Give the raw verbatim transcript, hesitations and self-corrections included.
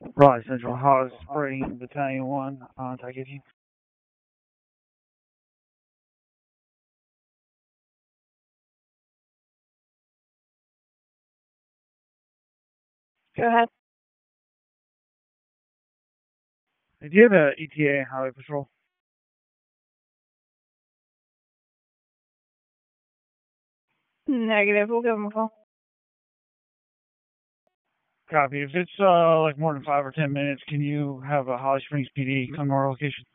Raleigh Central Hot Spring Battalion one, uh, I give you. Go ahead. Do you have a E T A Highway Patrol? Negative. We'll give them a call. Copy. If it's uh like more than five or ten minutes, can you have a Holly Springs P D come to our location?